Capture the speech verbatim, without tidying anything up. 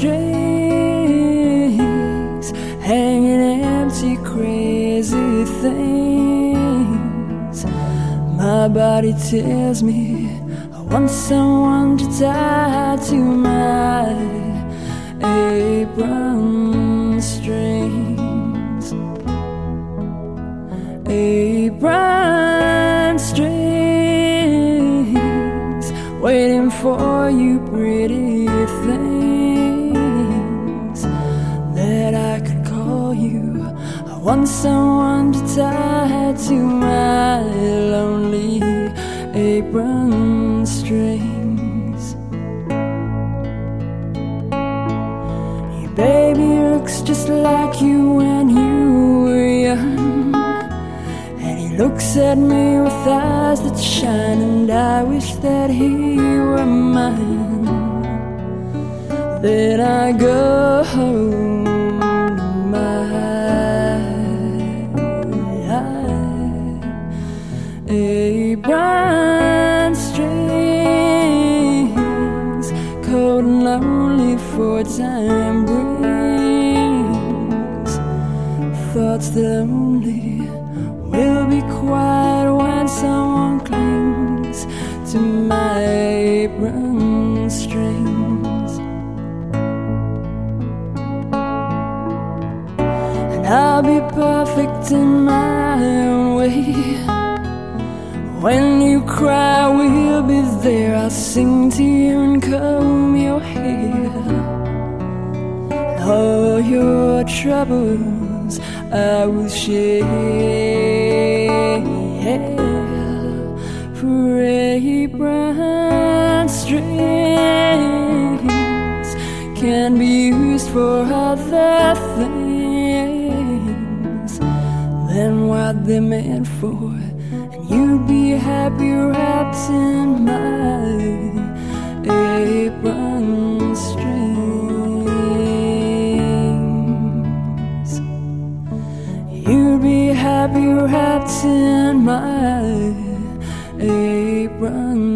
strings, hanging empty, crazy things. My body tells me I want someone to tie to my apron strings. Apron strings, waiting for you, pretty things that I could call you. I want someone to tie to my lonely apron strings. Your baby looks just like you when you were young, and he looks at me with eyes that shine, and I wish that he were mine. Then I go home to my apron strings, cold and lonely for time brings. Thoughts that only will be quiet when someone clings to my apron strings. And I'll be perfect in my own way. When you cry, we'll be there. I'll sing to you and comb your hair. All your troubles I will share. For apron strings can be used for other things than what they're meant for. You'd be happy wrapped in my apron strings. You'd be happy wrapped in my apron